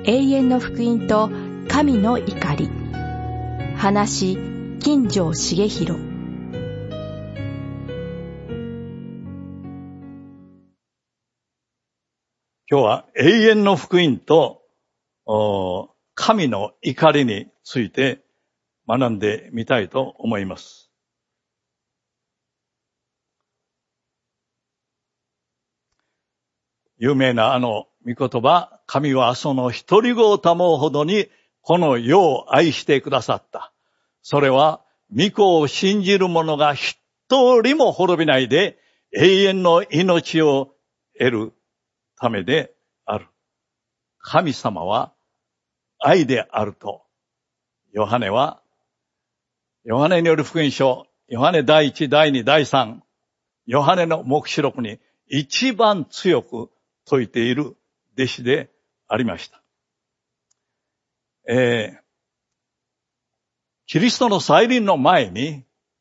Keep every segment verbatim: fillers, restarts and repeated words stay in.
永遠の福音と神の怒り。話、金城茂弘。 今日は永遠の福音と神の怒りについて学んでみたいと思います。有名なあの御言葉、神はその一人子を賜うほどにこの世を愛してくださった。それは御子を信じる者が一人も滅びないで永遠の命を得るためである。神様は愛であると、ヨハネは、ヨハネによる福音書、ヨハネ第一、第二、第三、ヨハネの黙示録に一番強く説いている弟子でありました。えー、キリストの再臨の前に、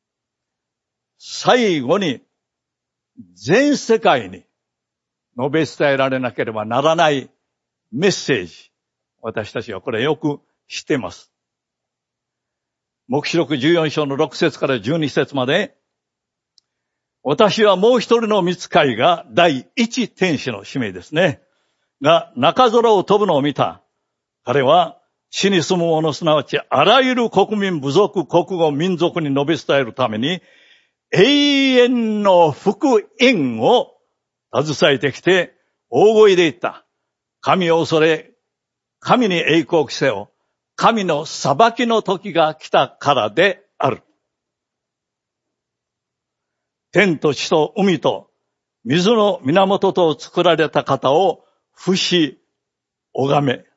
最後に全世界に述べ伝えられなければならないメッセージ。私たちはこれよく知っています。黙示録じゅうよん章のろく節からじゅうに節まで、私はもう一人の御使いが第一天使の使命ですね。が中空を飛ぶのを見た。彼は地に住む者すなわちあらゆる国民、部族、国語、民族に述べ伝えるために永遠の福音を携えてきて大声で言った。神を恐れ、神に栄光を着せよ。神の裁きの時が来たからである。天と地と海と水の源とを作られた方を不死拝め。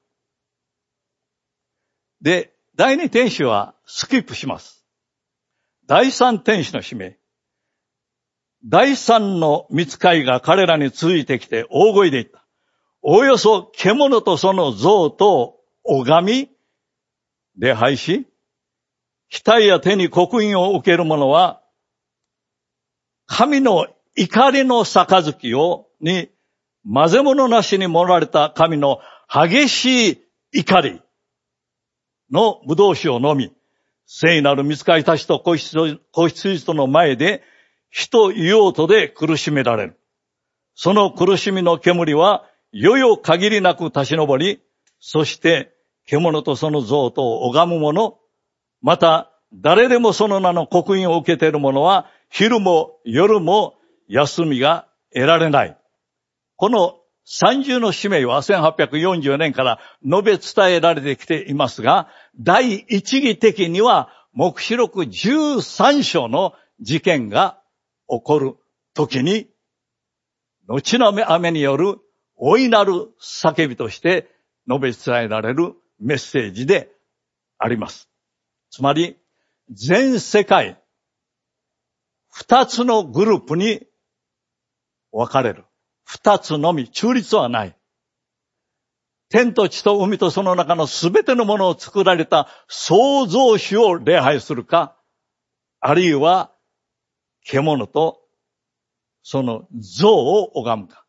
で、第二天使はスキップします。第三天使の使命。第三の御使いが彼らに続いてきて大声で言った。おおよそ獣とその像と拝み、礼拝し、額や手に刻印を受ける者は、神の怒りの杯を、に、混ぜ物なしに盛られた神の激しい怒りの葡萄酒を飲み、聖なる御使いたちと子羊との前で、火と硫黄とで苦しめられる。その苦しみの煙は、世々限りなく立ち上り、そして獣とその像とを拝む者、また誰でもその名の刻印を受けている者は、昼も夜も休みが得られない。この三重の使命はせんはっぴゃくよんじゅうねんから述べ伝えられてきていますが、第一義的には黙示録じゅうさん章の事件が起こるときに、後の雨による大いなる叫びとして述べ伝えられるメッセージであります。つまり、全世界、二つのグループに分かれる。二つのみ、中立はない。天と地と海とその中のすべてのものを作られた創造主を礼拝するか、あるいは獣とその像を拝むか。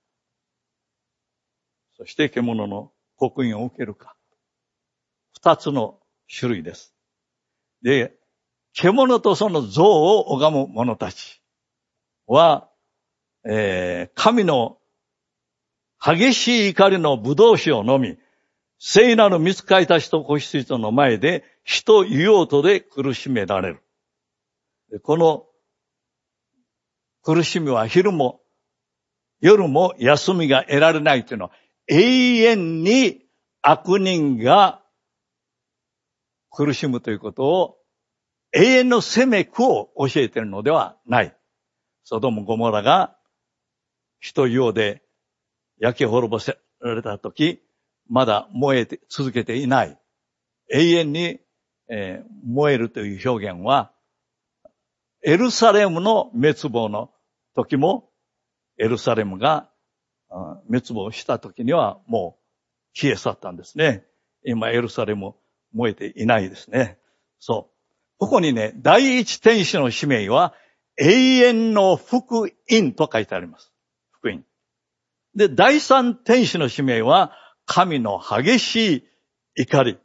そして獣の刻印を受けるか。二つの種類です。で、獣とその像を拝む者たちは、えー、神の激しい怒りの葡萄酒を飲み、聖なる御使いたちと子羊との前で火と硫黄とで苦しめられる。この苦しみは昼も夜も休みが得られないというのは、永遠に悪人が苦しむということを、永遠の責め苦を教えているのではない。ソドムゴモラが火と硫黄で焼き滅ぼせられたとき、まだ燃えて続けていない。永遠に、えー、燃えるという表現は、エルサレムの滅亡の時も、エルサレムが滅亡した時にはもう消え去ったんですね。今エルサレム燃えていないですね。そう。ここにね、第一天使の使命は永遠の福音と書いてあります。福音。で、第三天使の使命は神の激しい怒り。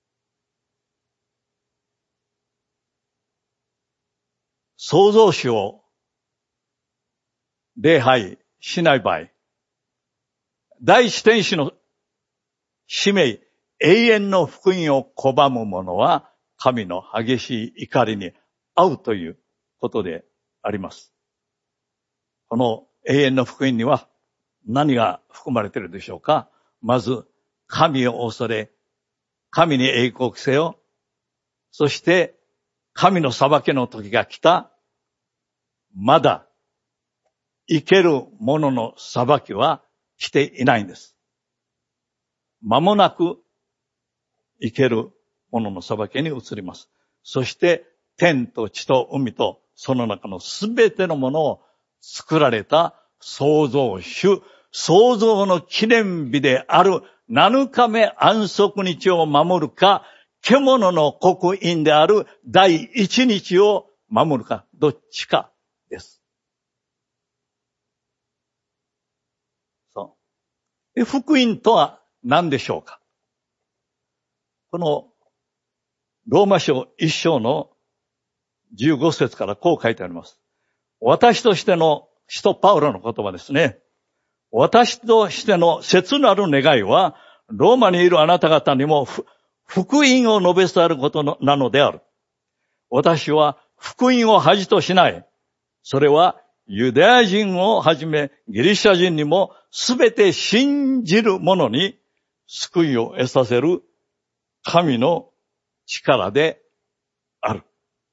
創造主を礼拝しない場合、第一天使の使命、永遠の福音を拒む者は神の激しい怒りに遭うということであります。この永遠の福音には何が含まれているでしょうか。まず、神を恐れ、神に栄光せよ。そして、神の裁きの時が来た。まだ、生ける者の裁きは来ていないんです。間もなく、生ける者の裁きに移ります。そして、天と地と海と、その中のすべてのものを作られた創造主、創造の記念日であるなのかめ安息日を守るか、獣の刻印である第一日を守るか、どっちかです。そう。で、福音とは何でしょうか。このローマ書一章のじゅうご節からこう書いてあります。私としての使徒パウロの言葉ですね。私としての切なる願いは、ローマにいるあなた方にも福音を述べ伝えることなのである。私は福音を恥としない。それはユダヤ人をはじめギリシャ人にもすべて信じる者に救いを得させる神の力である。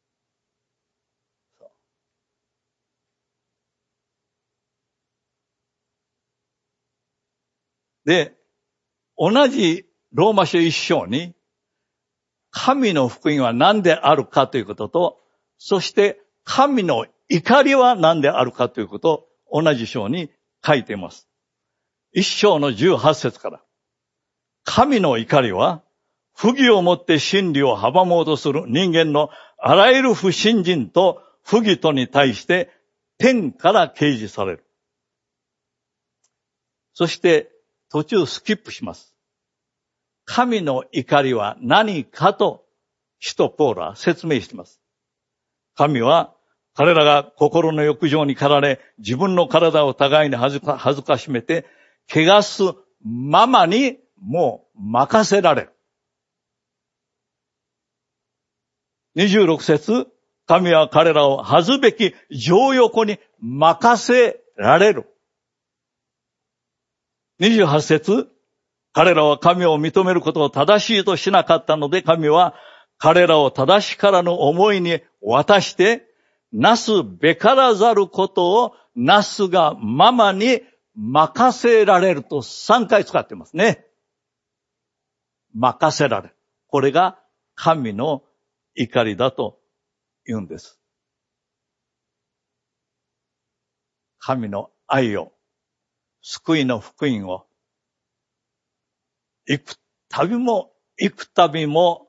で、同じローマ書一章に、神の福音は何であるかということと、そして神の怒りは何であるかということを同じ章に書いています。一章のじゅうはち節から。神の怒りは、不義をもって真理を阻もうとする人間のあらゆる不信心と不義とに対して天から掲示される。そして途中スキップします。神の怒りは何かと使徒ポールは説明しています。神は彼らが心の欲情に駆られ、自分の体を互いに恥ずか、恥ずかしめて、汚すままにもう任せられる。にじゅうろく節、神は彼らを恥ずべき情欲に任せられる。にじゅうはち節、彼らは神を認めることを正しいとしなかったので、神は彼らを正しからぬ思いに渡して、なすべからざることをなすがままに任せられるとさんかい使ってますね。任せられる。これが神の怒りだと言うんです。神の愛を、救いの福音を、幾度も幾度も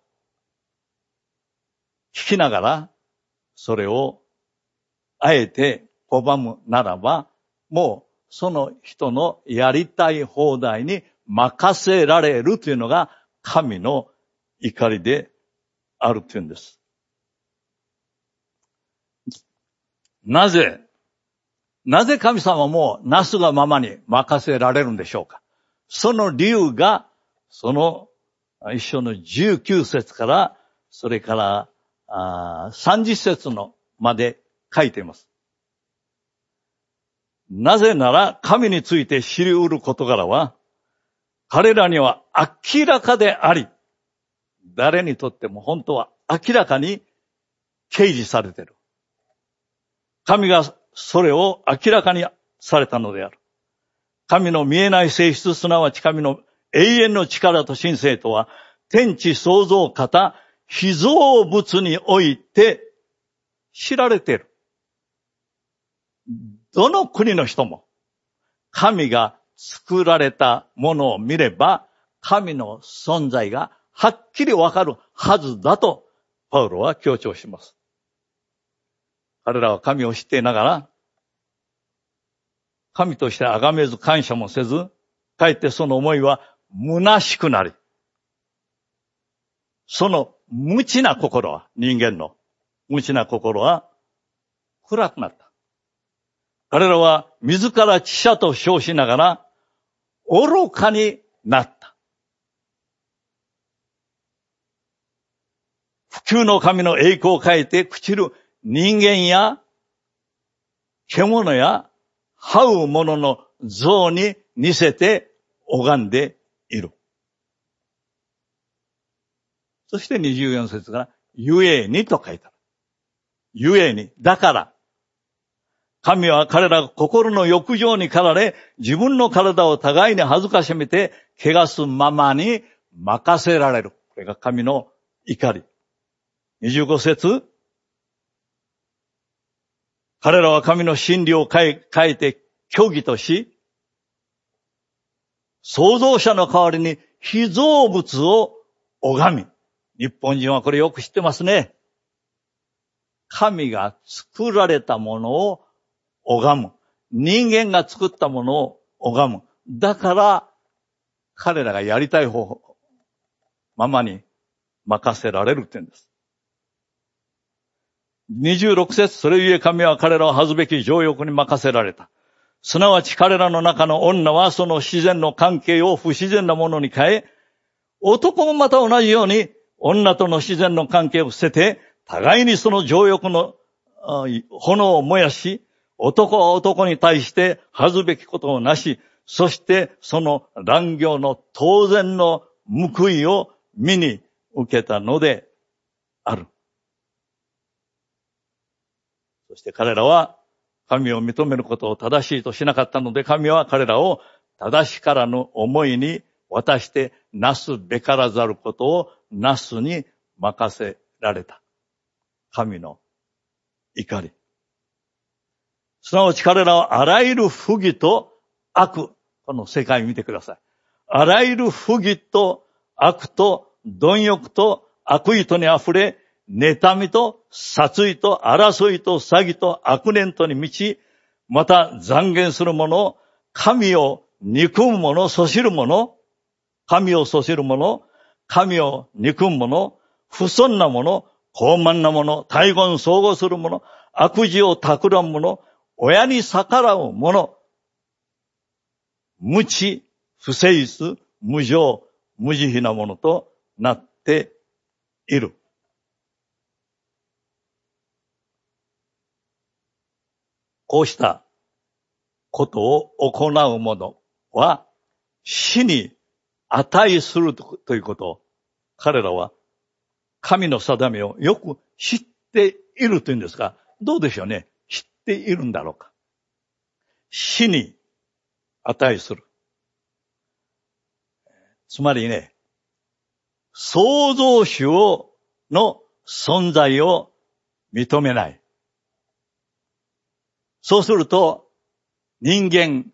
聞きながら、それをあえて拒むならば、もうその人のやりたい放題に任せられるというのが神の怒りであるというんです。なぜ、なぜ神様もなすがままに任せられるんでしょうか。その理由が、その一章のじゅうきゅう節から、それからあさんじゅう節のまで書いています。なぜなら神について知り得る事柄は、彼らには明らかであり、誰にとっても本当は明らかに掲示されている。神がそれを明らかにされたのである。神の見えない性質、すなわち神の永遠の力と神性とは、天地創造方、被造物において知られている。どの国の人も、神が作られたものを見れば、神の存在がはっきりわかるはずだと、パウロは強調します。彼らは神を知っていながら、神として崇めず感謝もせず、かえってその思いは虚しくなり、その無知な心は、人間の無知な心は暗くなった。彼らは自ら知者と称しながら愚かになった。不朽の神の栄光を変えて朽ちる人間や獣や這う者の像に似せて拝んでいる。そしてにじゅうよん節から、ゆえにと書いてある。ゆえに、だから、神は彼らが心の欲情に駆られ、自分の体を互いに恥ずかしめて、汚すままに任せられる。これが神の怒り。にじゅうご節、彼らは神の真理を変え、変えて虚偽とし、創造者の代わりに被造物を拝み。日本人はこれよく知ってますね。神が作られたものを拝む。人間が作ったものを拝む。だから、彼らがやりたい方法、ままに任せられるって言うんです。にじゅうろく節、それゆえ神は彼らを恥ずべき情欲に任せられた。すなわち彼らの中の女はその自然の関係を不自然なものに変え、男もまた同じように女との自然の関係を捨てて、互いにその情欲の炎を燃やし、男は男に対して恥ずべきことをなし、そしてその乱行の当然の報いを身に受けたのである。そして彼らは神を認めることを正しいとしなかったので、神は彼らを正しからぬ思いに渡してなすべからざることをなすに任せられた。神の怒り。すなわち彼らはあらゆる不義と悪、この世界を見てください。あらゆる不義と悪と貪欲と悪意とにあふれ、妬みと殺意と争いと詐欺と悪念とに満ち、また讒言する者、神を憎む者、そしる者、神をそしる者、神を憎む者、不尊な者、傲慢な者、大言相互する者、悪事を企む者、親に逆らう者、無知、不誠実、無情、無慈悲な者となっている。こうしたことを行う者は死に値するということを彼らは神の定めをよく知っているというんですが、どうでしょうね。知っているんだろうか。死に値する。つまりね、創造主をの存在を認めない。そうすると、人間、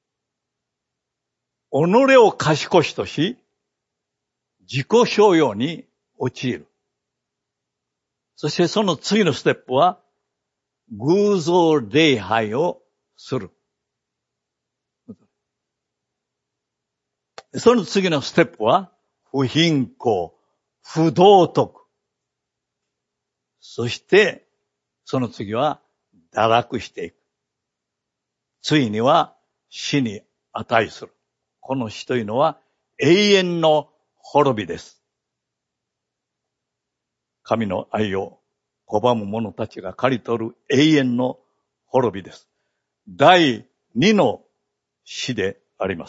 己を賢しとし、自己承養に陥る。そしてその次のステップは、偶像礼拝をする。その次のステップは、不貧困、不道徳。そして、その次は、堕落していく。ついには死に値する。この死というのは永遠の滅びです。神の愛を拒む者たちが刈り取る永遠の滅びです。第二の死であります。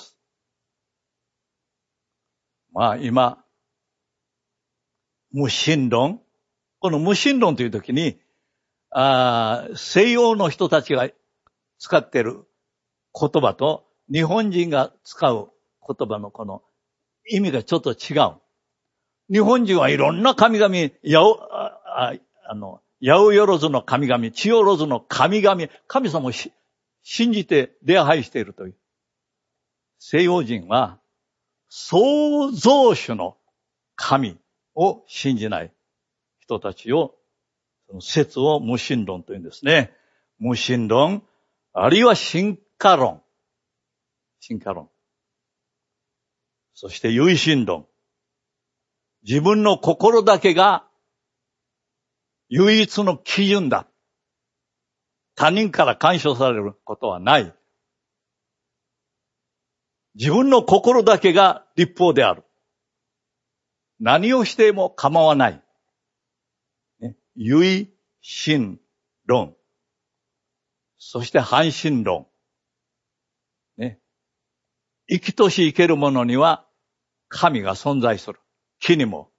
まあ今、無神論。この無神論というときに、あ西洋の人たちが使っている言葉と日本人が使う言葉のこの意味がちょっと違う。日本人はいろんな神々、やお、あ、あの、八百万の神々、千代万の神々、神様を信じて礼拝しているという。西洋人は創造主の神を信じない人たちを、その説を無神論というんですね。無神論、あるいは進化論。進化論。 そして唯心論。自分の心だけが唯一の基準だ。他人から干渉されることはない。自分の心だけが立法である。何をしても構わない。ね、唯心論。そして半心論。ね、生きとし生けるものには神が存在する。木にも。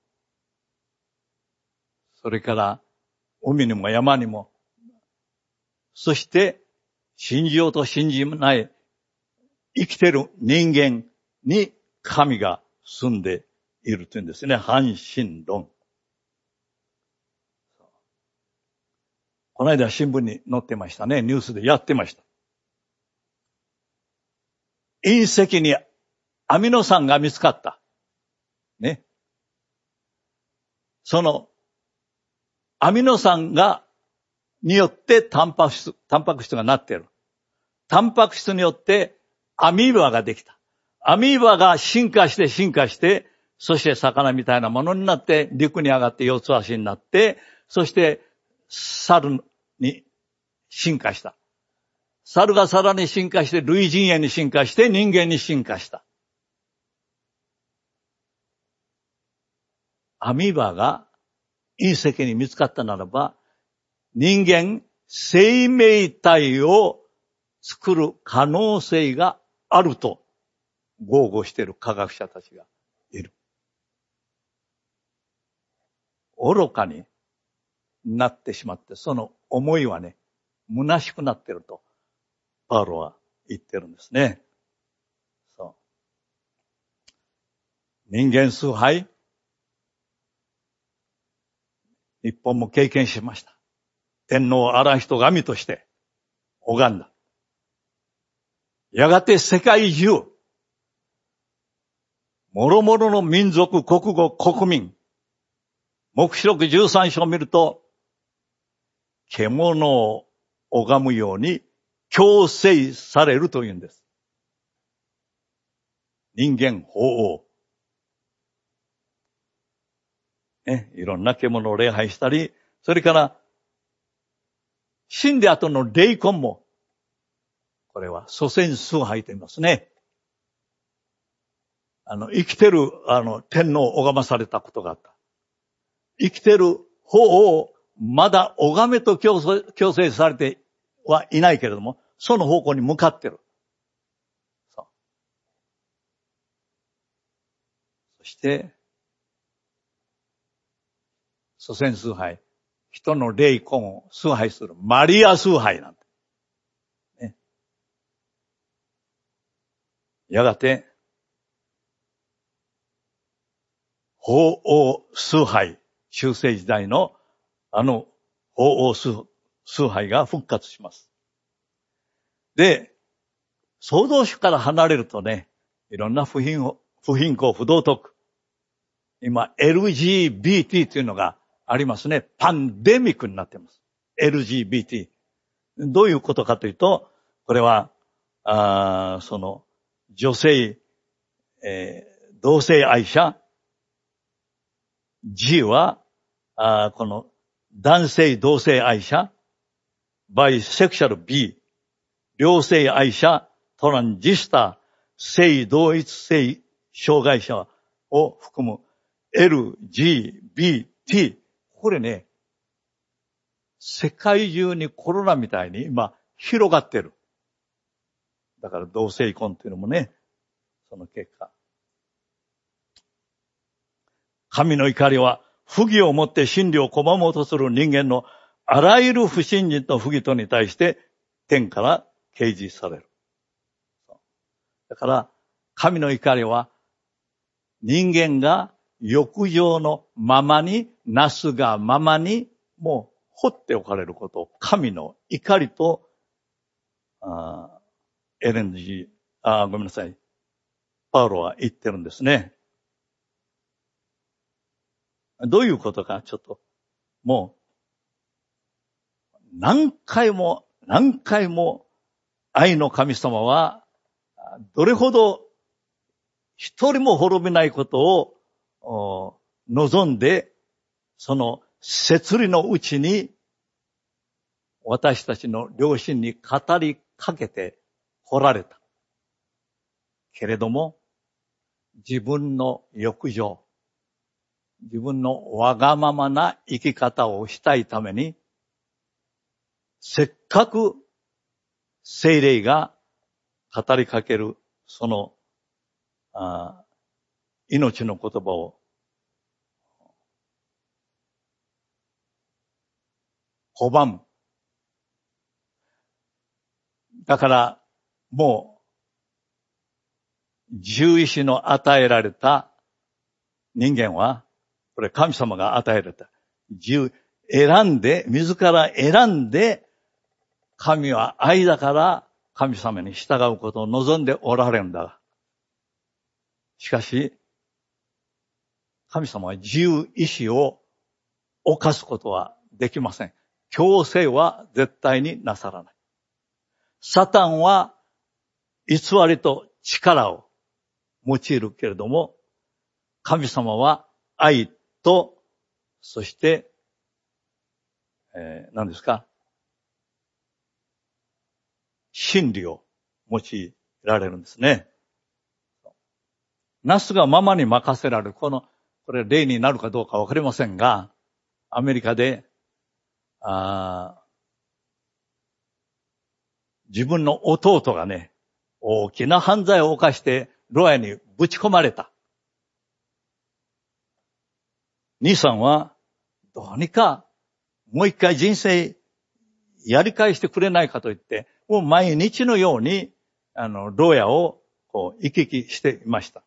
それから海にも山にも。そして信じようと信じない生きてる人間に神が住んでいるというんですね。半神論。この間新聞に載ってましたね。ニュースでやってました。隕石にアミノ酸が見つかった。ね。そのアミノ酸がによってタンパク質、タンパク質がなっている。タンパク質によってアミーバができた。アミーバが進化して進化して、そして魚みたいなものになって、陸に上がって四つ足になって、そして猿に進化した。猿がさらに進化して、類人猿に進化して、人間に進化した。アミーバが隕石に見つかったならば、人間生命体を作る可能性があると豪語している科学者たちがいる。愚かになってしまって、その思いはね、虚しくなっているとパウロは言ってるんですね。そう。人間崇拝、日本も経験しました。天皇荒人神として拝んだ。やがて世界中、諸々の民族、国語、国民、黙示録じゅうさん章を見ると、獣を拝むように強制されるというんです。人間法王。ね、いろんな獣を礼拝したり、それから死んで後の霊魂も、これは祖先崇拝と言いますね。あの、生きてる、あの、天皇を拝まされたことがあった。生きてる方をまだ拝めと強制、強制されてはいないけれども、その方向に向かってる。そう。そして、祖先崇拝、人の霊魂を崇拝するマリア崇拝なんて。ね。やがて、法王崇拝、中世時代のあの法王崇拝が復活します。で、創造主から離れるとね、いろんな不貧を、不貧困、不道徳。今、エルジービーティー というのがありますね。パンデミックになっています。エルジービーティー。どういうことかというと、これは、あその、女性、えー、同性愛者、G は、あこの男性同性愛者、バイセクシャル B、両性愛者、トランジスタ、性同一性障害者を含む エルジービーティー。これね、世界中にコロナみたいに今広がってる。だから同性婚っていうのもね、その結果。神の怒りは不義をもって真理を拒もうとする人間のあらゆる不信心と不義とに対して天から掲示される。だから神の怒りは人間が欲情のままに、なすがままにもう放っておかれることを神の怒りと、あエレンジー、あごめんなさい、パウロは言ってるんですね。どういうことか、ちょっと、もう、何回も、何回も、愛の神様は、どれほど一人も滅びないことを望んで、その摂理のうちに私たちの良心に語りかけて来られた。けれども、自分の欲情、自分のわがままな生き方をしたいために、せっかく聖霊が語りかけるそのあ命の言葉を拒む。だからもう自由意志の与えられた人間は、これ神様が与えられた自由、選んで、自ら選んで、神は愛だから神様に従うことを望んでおられるんだ。しかし、神様は自由意志を犯すことはできません。強制は絶対になさらない。サタンは偽りと力を用いるけれども、神様は愛と、そして、えー、何ですか、真理を用いられるんですね。なすがままに任せられる。この、これ例になるかどうかわかりませんが、アメリカで、あ自分の弟がね、大きな犯罪を犯して牢屋にぶち込まれた。兄さんは、どうにかもう一回人生やり返してくれないかと言って、もう毎日のように、あの、牢屋をこう行き来していました。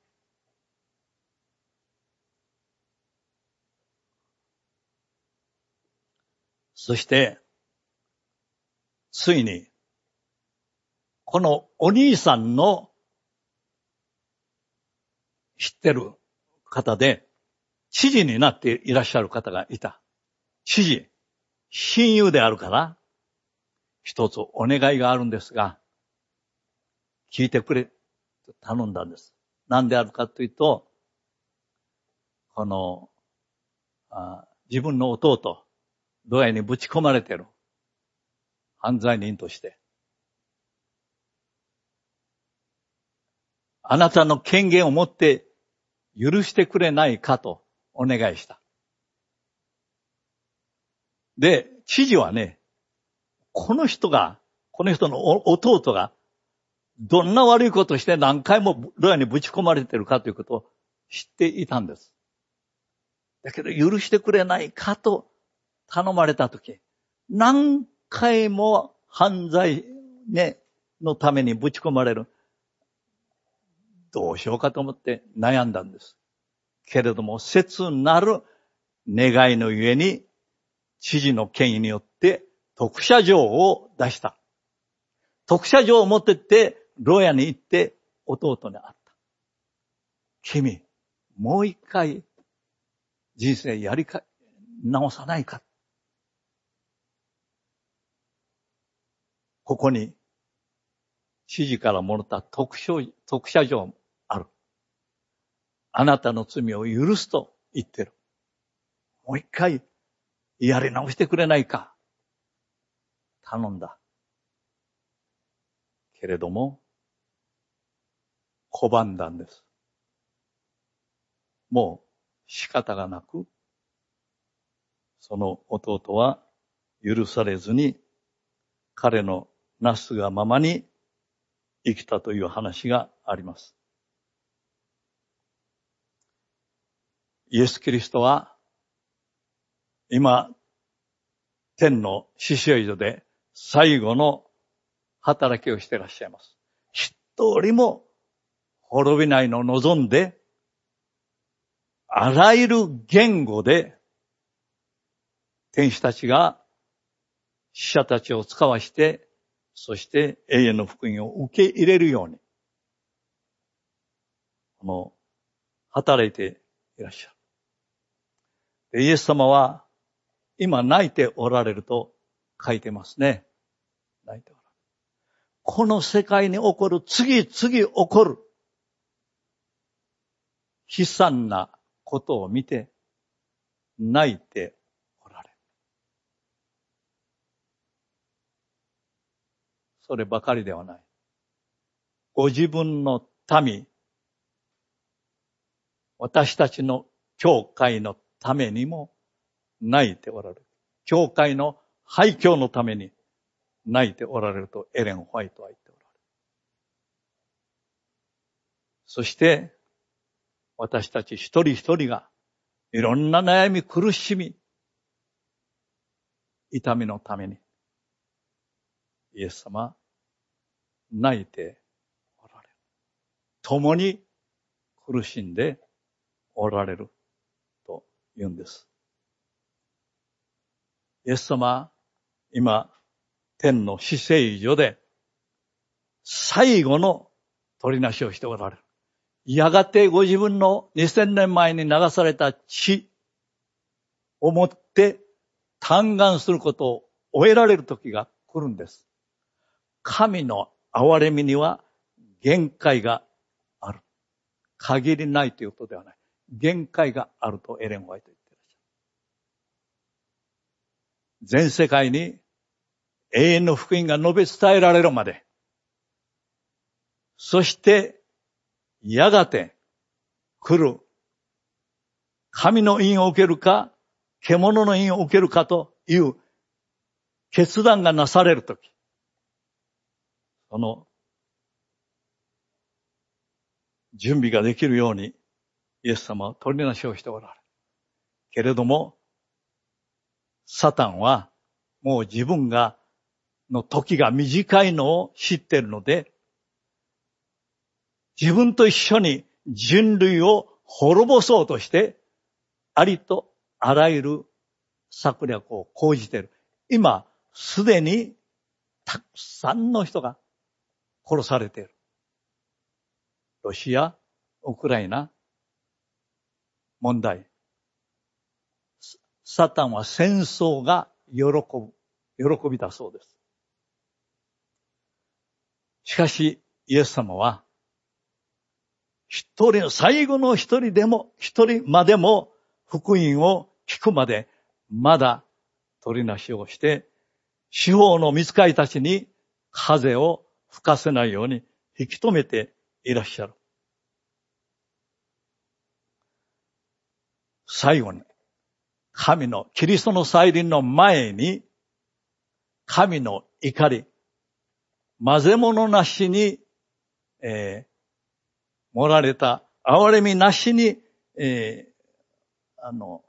そして、ついに、このお兄さんの知ってる方で、知事になっていらっしゃる方がいた。知事、親友であるから、一つお願いがあるんですが、聞いてくれ、と頼んだんです。何であるかというと、この、あ自分の弟、牢屋にぶち込まれている犯罪人として、あなたの権限を持って許してくれないかとお願いした。で、知事はね、この人が、この人の弟が、どんな悪いことをして何回も牢屋にぶち込まれているかということを知っていたんです。だけど許してくれないかと頼まれたとき、何回も犯罪、ね、のためにぶち込まれる。どうしようかと思って悩んだんです。けれども、切なる願いのゆえに、知事の権威によって特赦状を出した。特赦状を持ってって、牢屋に行って弟に会った。君、もう一回人生やりか直さないか。ここに知事からもらった特赦、特赦状もある。あなたの罪を許すと言ってる。もう一回やり直してくれないか。頼んだ。けれども、拒んだんです。もう仕方がなく、その弟は許されずに、彼のなすがままに生きたという話があります。イエス・キリストは、今、天の死者所で最後の働きをしていらっしゃいます。一人も滅びないのを望んで、あらゆる言語で天使たちが死者たちを使わして、そして永遠の福音を受け入れるように、この働いていらっしゃる。イエス様は今泣いておられると書いてますね。泣いておられる。この世界に起こる、次々起こる悲惨なことを見て泣いておられる。そればかりではない。ご自分の民、私たちの教会のためにも泣いておられる。教会の廃墟のために泣いておられるとエレン・ホワイトは言っておられる。そして私たち一人一人がいろんな悩み苦しみ痛みのためにイエス様泣いておられる。共に苦しんでおられると言うんです。イエス様、今、天の至聖所で最後の取りなしをしておられる。やがてご自分のにせんねんまえに流された血をもって嘆願することを終えられる時が来るんです。神の憐れみには限界がある。限りないということではない。限界があるとエレン・ホワイト言っていらっしゃる。全世界に永遠の福音が述べ伝えられるまで、そしてやがて来る神の印を受けるか獣の印を受けるかという決断がなされるとき、その準備ができるようにイエス様は取りなしをしておられる。けれどもサタンはもう自分がの時が短いのを知っているので、自分と一緒に人類を滅ぼそうとして、ありとあらゆる策略を講じている。今、すでにたくさんの人が殺されている。ロシア、ウクライナ、問題。サタンは戦争が喜ぶ、喜びだそうです。しかし、イエス様は、一人、最後の一人でも、一人までも福音を聞くまで、まだ取りなしをして、司法の御使いたちに風を吹かせないように引き止めていらっしゃる。最後に、神のキリストの再臨の前に、神の怒り、混ぜ物なしに、えー、盛られた、憐れみなしに、えー、あの、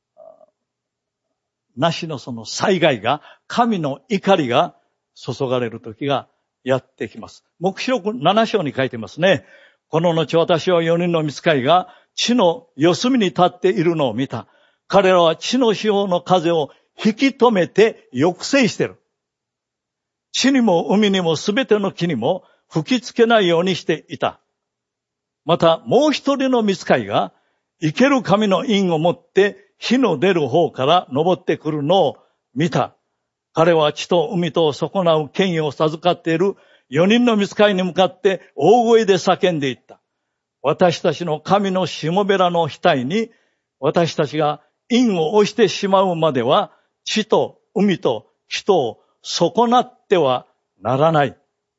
なしのその災害が、神の怒りが注がれる時がやってきます。黙示録なな章に書いてますね。この後私は四人の御使いが地の四隅に立っているのを見た。彼らは地の四方の風を引き止めて抑制している。地にも海にもすべての木にも吹きつけないようにしていた。またもう一人の御使いが生ける神の印を持って火の出る方から登ってくるのを見た。彼は地と海とを損なう権威を授かっている四人の御使いに向かって大声で叫んでいった。私たちの神のしもべらの額に私たちが印を押してしまうまでは地と海と人を損なってはならない。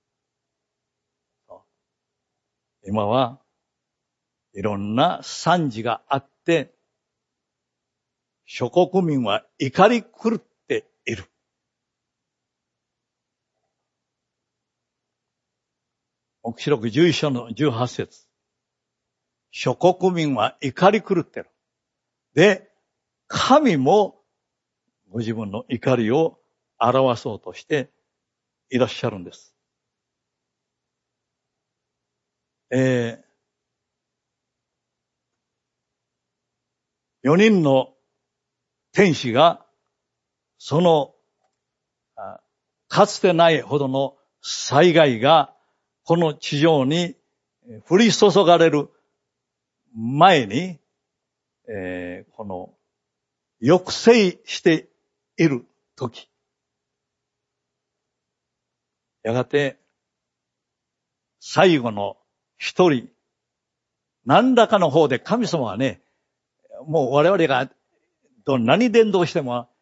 今はいろんな惨事があって、諸国民は怒り狂っている。黙示録じゅういっ章のじゅうはち節。諸国民は怒り狂っている。で、神もご自分の怒りを表そうとしていらっしゃるんです。えー四人の天使がそのかつてないほどの災害がこの地上に降り注がれる前に、えー、この抑制しているとき、やがて最後の一人何らかの方で神様はね、もう我々がと何伝道しても、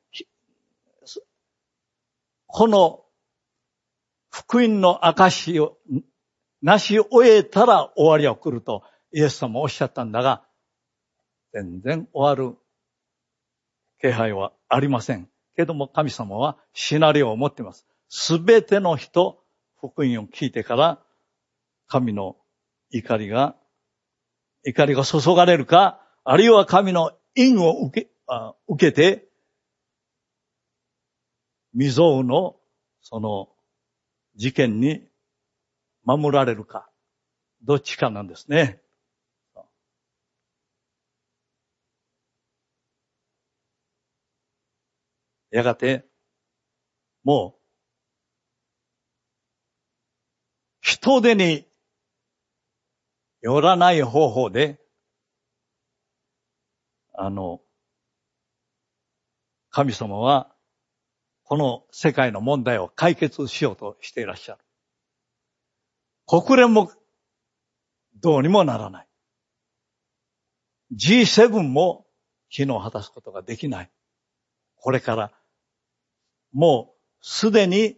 この福音の証をなし終えたら終わりは来るとイエス様おっしゃったんだが、全然終わる気配はありません。けども神様はシナリオを持っています。すべての人、福音を聞いてから神の怒りが、怒りが注がれるか、あるいは神の印を受け、あ受けて、未曾有のその事件に守られるか、どっちかなんですね。やがて、もう、人手によらない方法で、あの、神様は、この世界の問題を解決しようとしていらっしゃる。国連もどうにもならない。ジーセブン も機能を果たすことができない。これから、もうすでに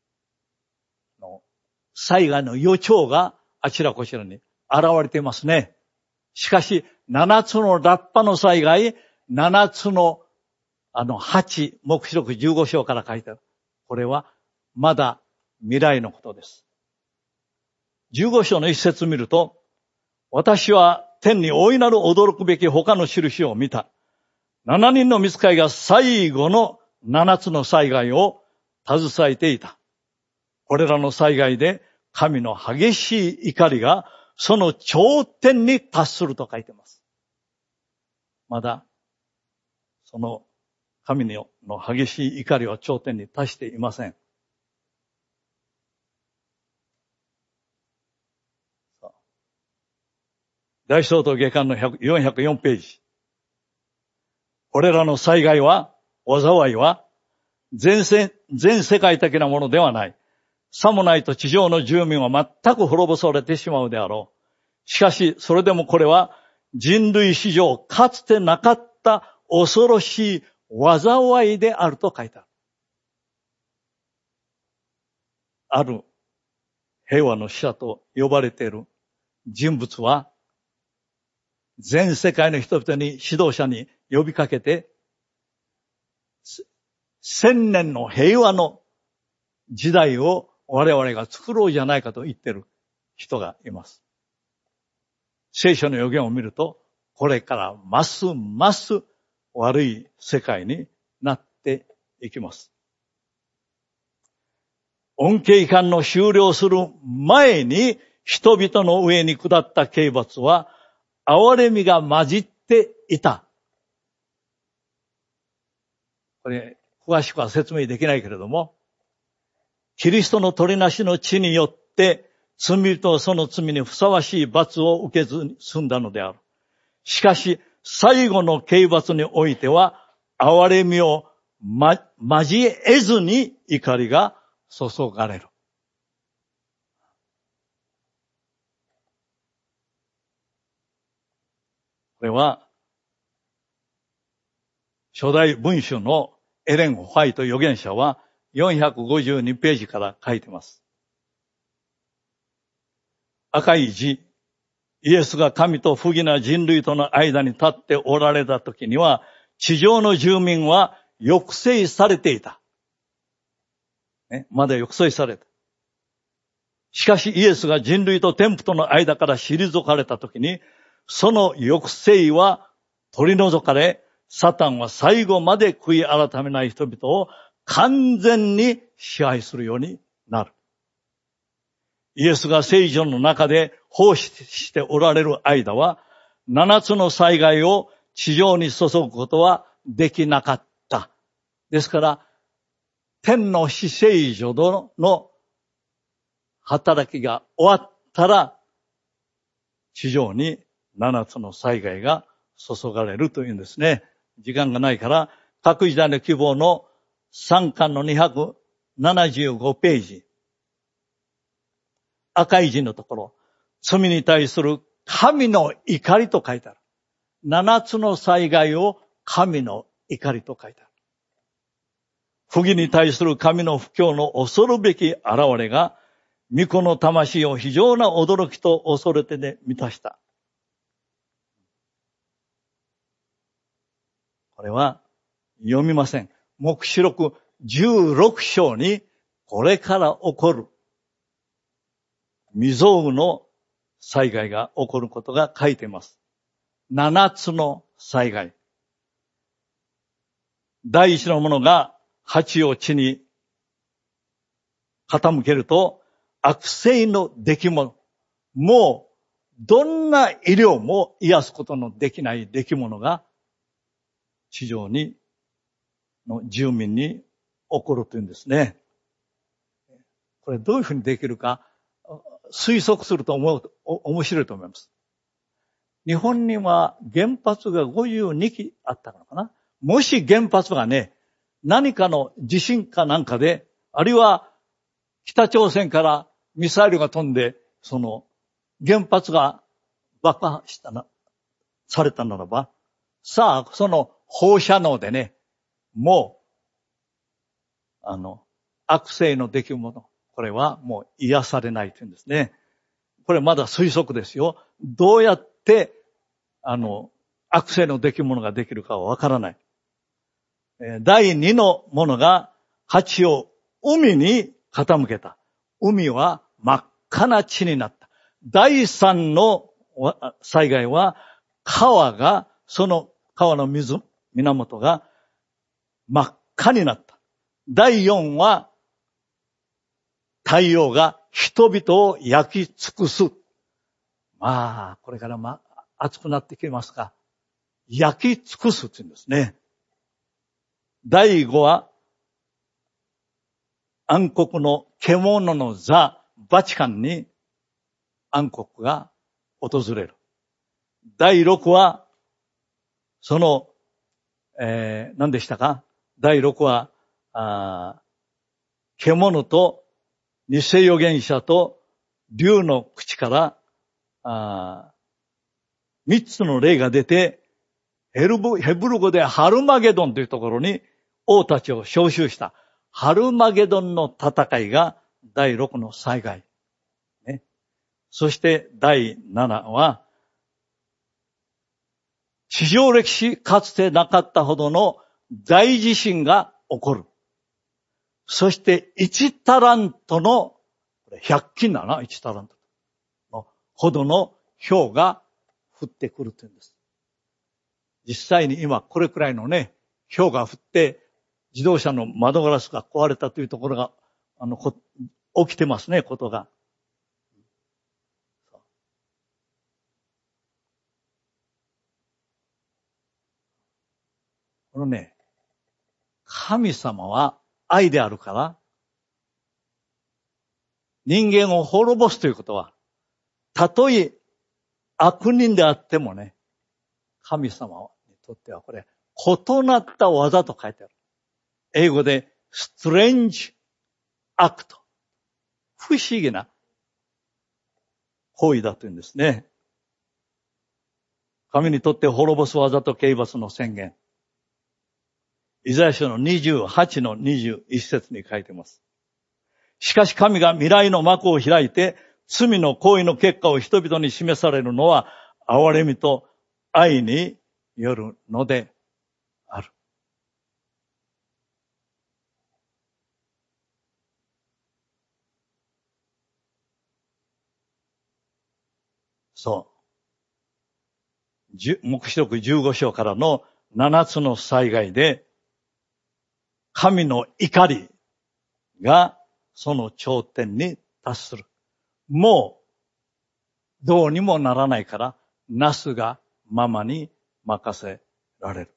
災害の予兆があちらこちらに現れていますね。しかし、七つのラッパの災害、七つのあの八、黙示録じゅうご章から書いてある。これはまだ未来のことです。じゅうご章の一節見ると、私は天に大いなる驚くべき他の印を見た。七人の御使いが最後の七つの災害を携えていた。これらの災害で神の激しい怒りがその頂点に達すると書いています。まだその神の激しい怒りは頂点に達していません。大総統下巻のよんひゃくよんページ。これらの災害は、災いは、全世、全世界的なものではない。さもないと地上の住民は全く滅ぼされてしまうであろう。しかし、それでもこれは人類史上かつてなかった恐ろしい災いであると書いてある。ある平和の使者と呼ばれている人物は、全世界の人々に、指導者に呼びかけて、千年の平和の時代を我々が作ろうじゃないかと言っている人がいます。聖書の予言を見ると、これからますます悪い世界になっていきます。恩恵観の終了する前に人々の上に下った刑罰は憐れみが混じっていた。これ、詳しくは説明できないけれども、キリストの取りなしの地によって罪とその罪にふさわしい罰を受けずに済んだのである。しかし、最後の刑罰においては、憐れみを、ま、交えずに怒りが注がれる。これは、初代文書のエレン・ホワイト預言者はよんひゃくごじゅうにページから書いています。赤い字、イエスが神と不義な人類との間に立っておられた時には、地上の住民は抑制されていた。ね、まだ抑制された。しかしイエスが人類と天父との間から退かれた時に、その抑制は取り除かれ、サタンは最後まで悔い改めない人々を完全に支配するようになる。イエスが聖書の中で奉仕しておられる間は、七つの災害を地上に注ぐことはできなかった。ですから、天の至聖所の働きが終わったら、地上に七つの災害が注がれるというんですね。時間がないから、各時代の希望のさんかんのにひゃくななじゅうごページ。赤い字のところ、罪に対する神の怒りと書いてある。七つの災害を神の怒りと書いてある。不義に対する神の不況の恐るべき現れが、御子の魂を非常な驚きと恐れてで満たした。これは読みません。黙示録じゅうろく章にこれから起こる未曾有の災害が起こることが書いています。七つの災害。第一のものが鉢を地に傾けると悪性の出来物。もうどんな医療も癒すことのできない出来物が地上にの住民に起こるというんですね。これどういうふうにできるか推測すると思うと面白いと思います。日本には原発がごじゅうにきあったのかな。もし原発がね、何かの地震かなんかで、あるいは北朝鮮からミサイルが飛んで、その原発が爆破したな、されたならば、さあ、その放射能でね、もう、あの、悪性の出来物、これはもう癒されないというんですね。これまだ推測ですよ。どうやって、あの、悪性の出来物ができるかはわからない。第二のものが、鉢を海に傾けた。海は真っ赤な血になった。第三の災害は、川が、その川の水、源が真っ赤になった。第四は、太陽が人々を焼き尽くす。まあ、これからまあ、暑くなってきますが、焼き尽くすって言うんですね。第五は、暗黒の獣の座、バチカンに暗黒が訪れる。第六は、その、えー、何でしたか？第六は、あ獣と偽預言者と竜の口からあ三つの霊が出て、ヘルブ、ヘブル語でハルマゲドンというところに王たちを召集した。ハルマゲドンの戦いが第六の災害。ね、そして第七は、地上歴史かつてなかったほどの大地震が起こる。そしていちタラントの、ひゃっきんだな、いちタラントのほどの氷が降ってくるというんです。実際に今これくらいのね、氷が降って自動車の窓ガラスが壊れたというところが、あの、起きてますね、ことが。このね、神様は愛であるから、人間を滅ぼすということは、たとえ悪人であってもね、神様にとってはこれ、異なった技と書いてある。英語で、strange act。不思議な行為だというんですね。神にとって滅ぼす技と刑罰の宣言。イザヤ書のにじゅうはちのにじゅういち節に書いています。しかし神が未来の幕を開いて、罪の行為の結果を人々に示されるのは、憐れみと愛によるのである。そう。黙示録じゅうご章からのななつの災害で、神の怒りがその頂点に達する。もうどうにもならないから、なすがままに任せられる。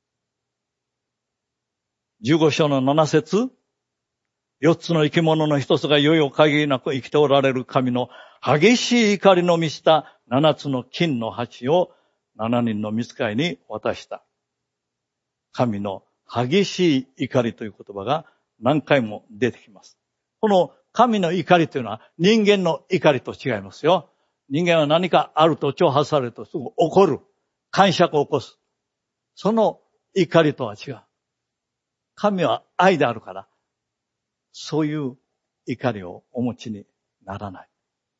じゅうご章のなな節、四つの生き物の一つがいよいよ限りなく生きておられる神の激しい怒りの満ちた七つの金の鉢を七人の御使いに渡した。神の激しい怒りという言葉が何回も出てきます。この神の怒りというのは人間の怒りと違いますよ。 人間は何かあると挑発されるとすぐ怒る。癇癪を起こす。その怒りとは違う。神は愛であるから、そういう怒りをお持ちにならない。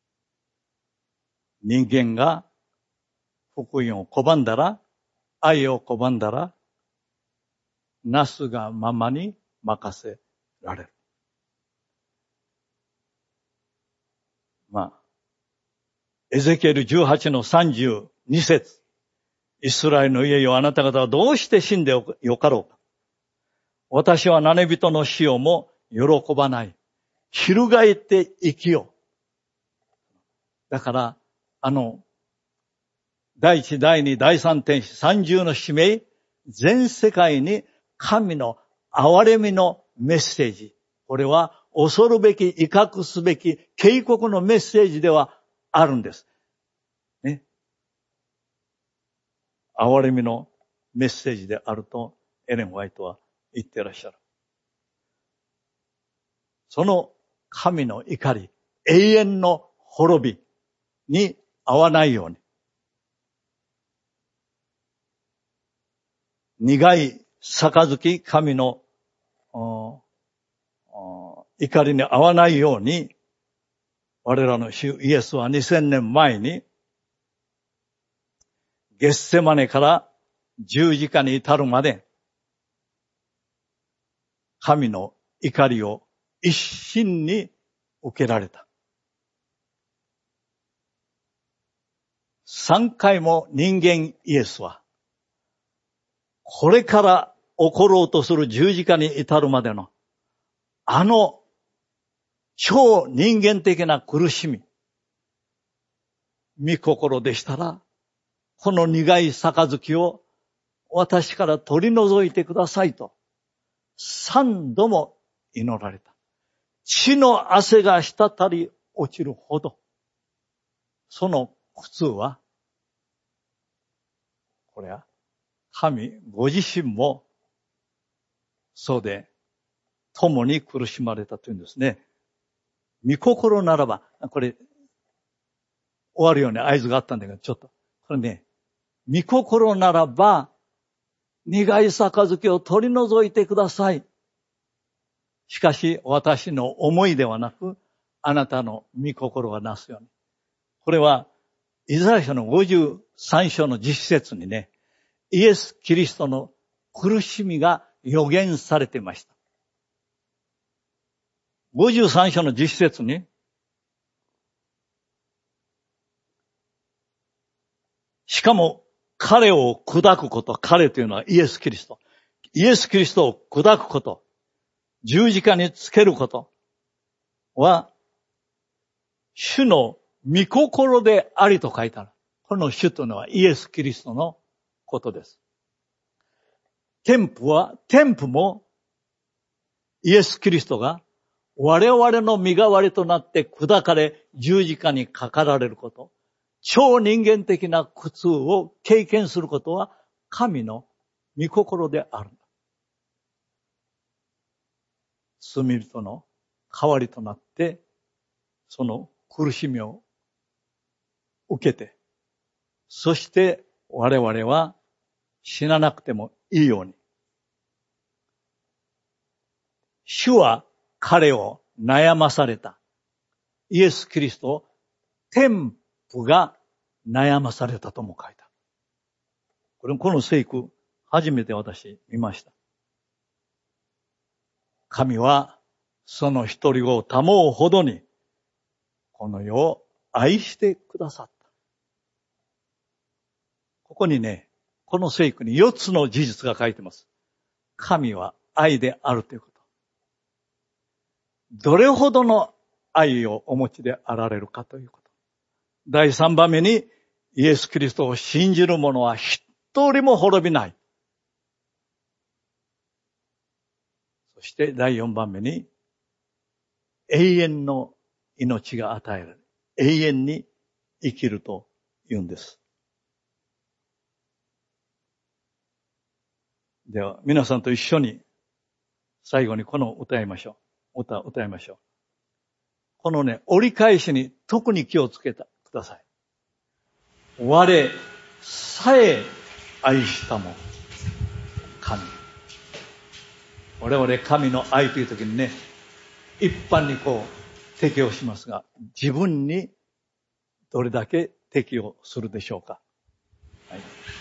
人間が福音を拒んだら、愛を拒んだら、なすがままに任せられる。まあ、エゼキエルじゅうはちのさんじゅうに節。イスラエルの家よ、あなた方はどうして死んでよかろうか。私は名人の死をも喜ばない。翻って生きよう。だから、あの、第一、第二、第三天使、三重の使命、全世界に神の憐れみのメッセージ。これは恐るべき、威嚇すべき、警告のメッセージではあるんです。ね。憐れみのメッセージであると、エレン・ホワイトは言ってらっしゃる。その神の怒り、永遠の滅びに合わないように、苦い杯、神の怒りに合わないように、我らの主イエスはにせんねんまえに、ゲッセマネから十字架に至るまで、神の怒りを一身に受けられた。三回も人間イエスは、これから起ころうとする十字架に至るまでの、あの超人間的な苦しみ、御心でしたら、この苦い杯を私から取り除いてくださいと、三度も祈られた。血の汗が滴り落ちるほど、その苦痛は、これは、神ご自身も、そうで、共に苦しまれたというんですね。御心ならば、これ、終わるように合図があったんだけど、ちょっと。これね、御心ならば、苦い杯を取り除いてください。しかし、私の思いではなく、あなたの御心がなすように。これは、イザヤ書のごじゅうさん章の実節にね、イエス・キリストの苦しみが予言されていました。ごじゅうさん章の実節に、しかも彼を砕くこと、彼というのはイエス・キリスト。イエス・キリストを砕くこと、十字架につけることは、主の御心でありと書いてある。この主というのはイエス・キリストのことです。天父は、天父もイエス・キリストが我々の身代わりとなって砕かれ十字架にかかられること、超人間的な苦痛を経験することは神の御心である。罪人の代わりとなってその苦しみを受けて、そして我々は死ななくてもいいように。主は彼を悩まされた。イエス・キリストを天父が悩まされたとも書いた。これ、この聖句、初めて私見ました。神はその一人子を賜うほどに、この世を愛してくださった。ここにね、この聖句に四つの事実が書いてます。神は愛であるということ。どれほどの愛をお持ちであられるかということ。第三番目に、イエス・キリストを信じる者は一人も滅びない。そして第四番目に、永遠の命が与えられる。永遠に生きると言うんです。では、皆さんと一緒に、最後にこの歌いましょう。歌、歌いましょう。このね、折り返しに特に気をつけてください。 我さえ愛したも神。我々神の愛という時にね、一般にこう適用しますが、自分にどれだけ適用するでしょうか。はい、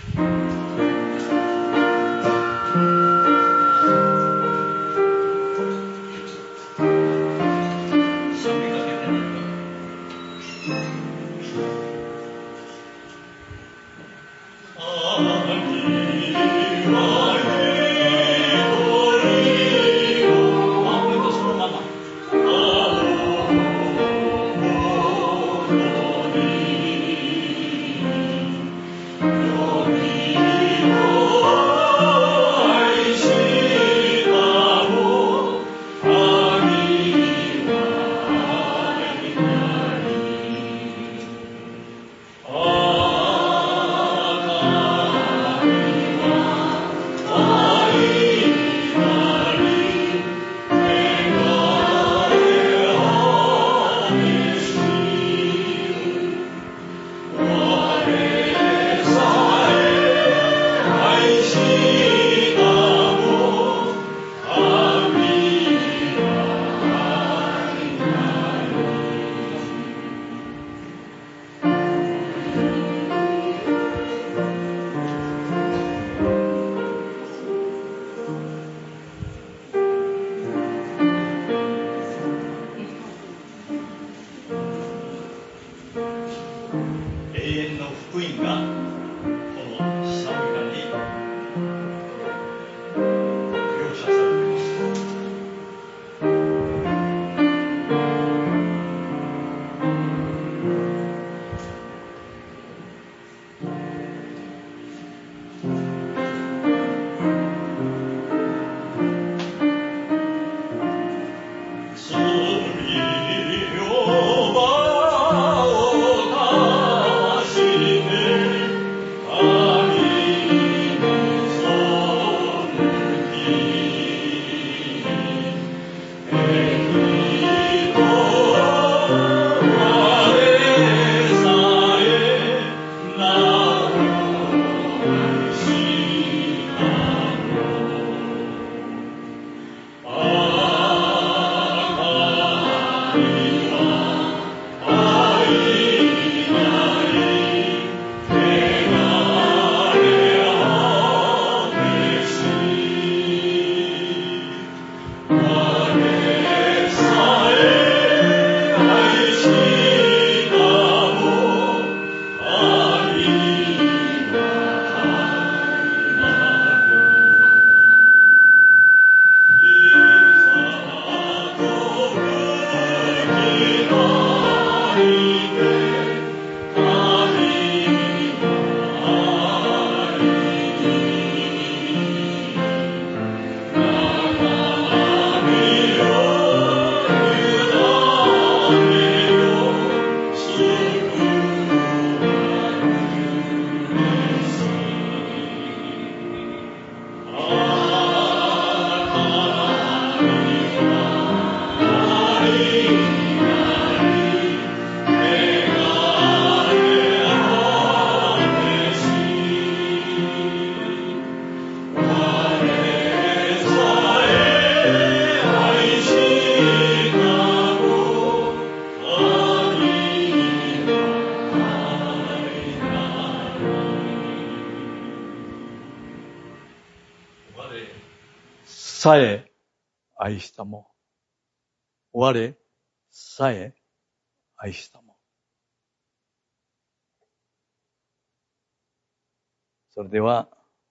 さえ愛したも、我さえ愛したも。それでは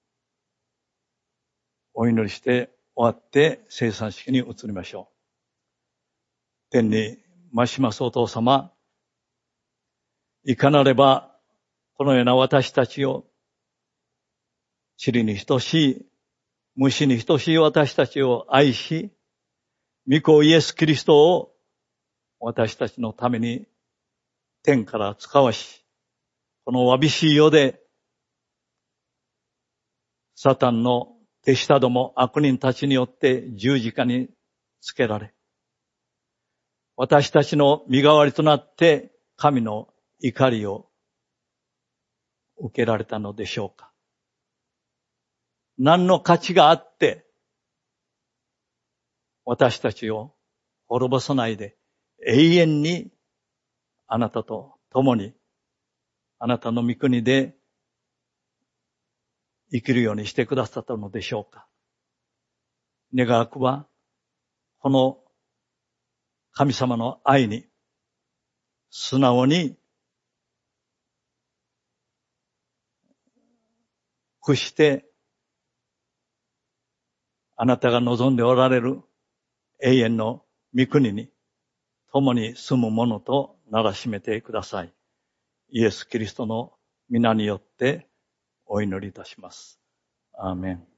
お祈りして終わって聖餐式に移りましょう。天に増しますお父様、いかなればこのような私たちを塵に等しい、虫に等しい私たちを愛し、御子イエス・キリストを私たちのために天から使わし、このわびしい世でサタンの手下ども悪人たちによって十字架につけられ、私たちの身代わりとなって神の怒りを受けられたのでしょうか。何の価値があって、私たちを滅ぼさないで、永遠にあなたと共に、あなたの御国で生きるようにしてくださったのでしょうか。願わくは、この神様の愛に素直に屈して、あなたが望んでおられる永遠の御国に共に住むものとならしめてください。イエス・キリストの皆によってお祈りいたします。アーメン。